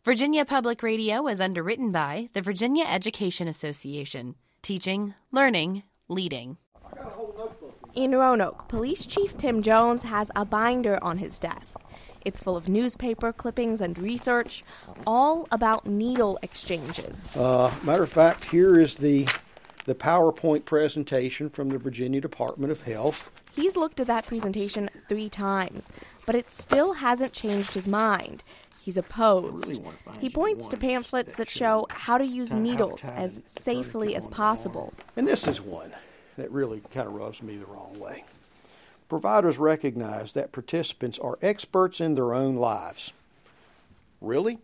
Virginia Public Radio is underwritten by the Virginia Education Association. Teaching, learning, leading. In Roanoke, Police Chief Tim Jones has a binder on his desk. It's full of newspaper clippings and research, all about needle exchanges. Matter of fact, here is the PowerPoint presentation from the Virginia Department of Health. He's looked at that presentation 3 times, but it still hasn't changed his mind. He's opposed. He points to pamphlets that show how to use needles as safely as possible. And this is one that really kind of rubs me the wrong way. Providers recognize that participants are experts in their own lives. Really?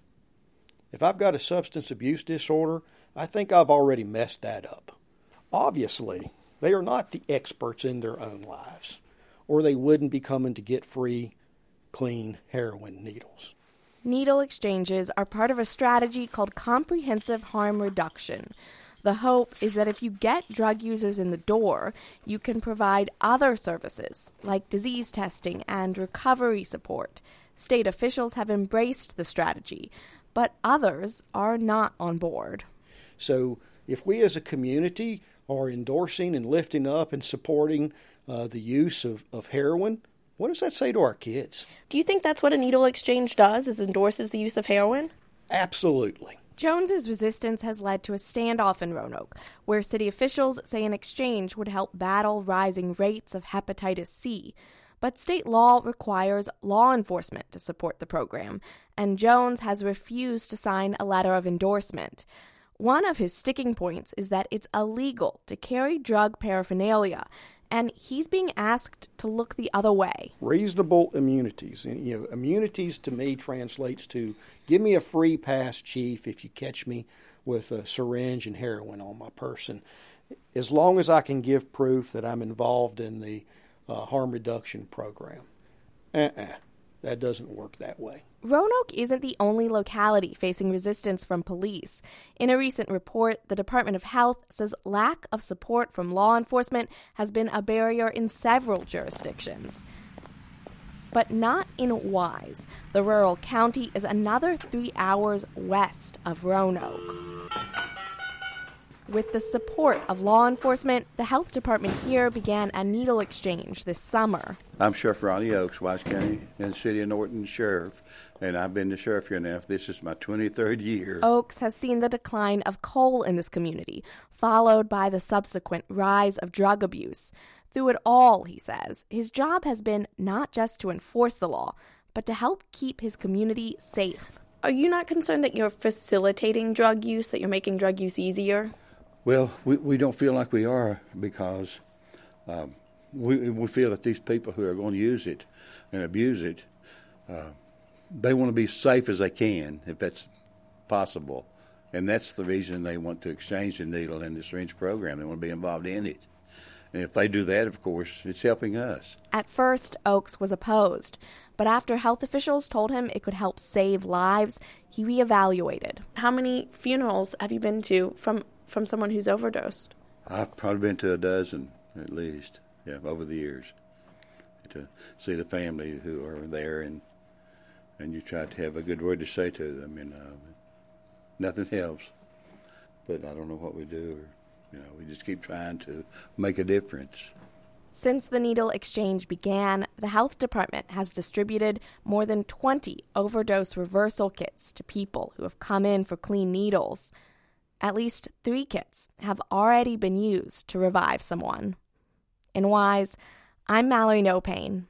If I've got a substance abuse disorder, I think I've already messed that up. Obviously, they are not the experts in their own lives, or they wouldn't be coming to get free, clean heroin needles. Needle exchanges are part of a strategy called comprehensive harm reduction. The hope is that if you get drug users in the door, you can provide other services like disease testing and recovery support. State officials have embraced the strategy, but others are not on board. So if we as a community are endorsing and lifting up and supporting the use of heroin, what does that say to our kids? Do you think that's what a needle exchange does, is endorses the use of heroin? Absolutely. Jones's resistance has led to a standoff in Roanoke, where city officials say an exchange would help battle rising rates of hepatitis C. But state law requires law enforcement to support the program, and Jones has refused to sign a letter of endorsement. One of his sticking points is that it's illegal to carry drug paraphernalia, and he's being asked to look the other way. Reasonable immunities. Immunities to me translates to give me a free pass, Chief, if you catch me with a syringe and heroin on my person. As long as I can give proof that I'm involved in the harm reduction program. That doesn't work that way. Roanoke isn't the only locality facing resistance from police. In a recent report, the Department of Health says lack of support from law enforcement has been a barrier in several jurisdictions. But not in Wise. The rural county is another 3 hours west of Roanoke. With the support of law enforcement, the health department here began a needle exchange this summer. I'm Sheriff Ronnie Oakes, Wise County and the City of Norton Sheriff, and I've been the sheriff here now. This is my 23rd year. Oakes has seen the decline of coal in this community, followed by the subsequent rise of drug abuse. Through it all, he says, his job has been not just to enforce the law, but to help keep his community safe. Are you not concerned that you're facilitating drug use, that you're making drug use easier? Well, we don't feel like we are because we feel that these people who are going to use it and abuse it, they want to be safe as they can, if that's possible. And that's the reason they want to exchange the needle and the syringe program. They want to be involved in it. And if they do that, of course, it's helping us. At first, Oakes was opposed. But after health officials told him it could help save lives, he reevaluated. How many funerals have you been to from someone who's overdosed? I've probably been to a dozen at least, over the years, to see the family who are there, and you try to have a good word to say to them. Nothing helps, but I don't know what we do. We just keep trying to make a difference. Since the needle exchange began, the health department has distributed more than 20 overdose reversal kits to people who have come in for clean needles. At least 3 kits have already been used to revive someone. In Wise, I'm Mallory No Pain.